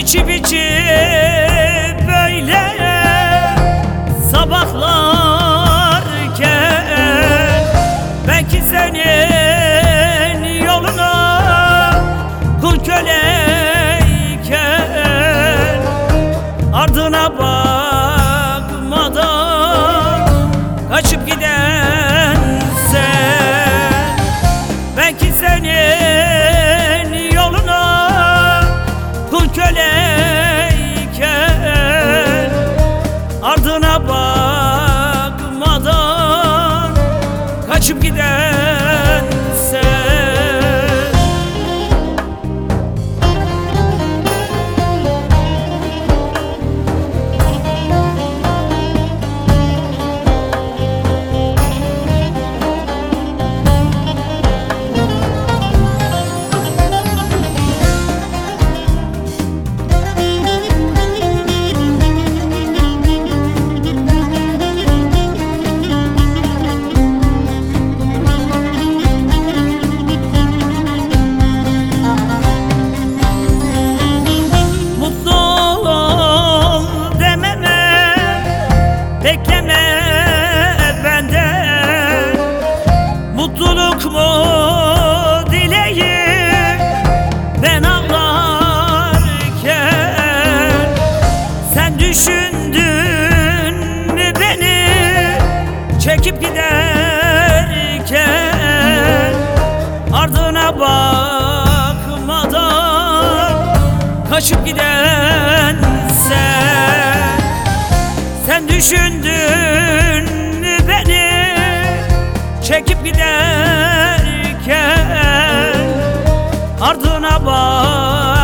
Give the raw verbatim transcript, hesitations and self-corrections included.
İçip içip böyle sabahlarken, belki senin yoluna kul köleyken, ardına bakmadan kaçıp giden sen. Belki senin yoluna kul köleyken, ardına bakmadan kaçıp giden sen. Bekleme benden mutluluk mu dileyim, ben ağlarken sen düşündün mü beni, çekip giderken ardına bakmadan kaçıp giden sen. Sen düşündün mü beni, çekip giderken ardına bak